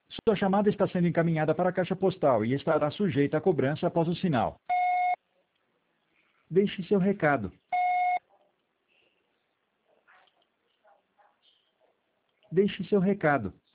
Sua chamada está sendo encaminhada para a caixa postal e estará sujeita a cobrança após o sinal. Deixe seu recado. Deixe seu recado.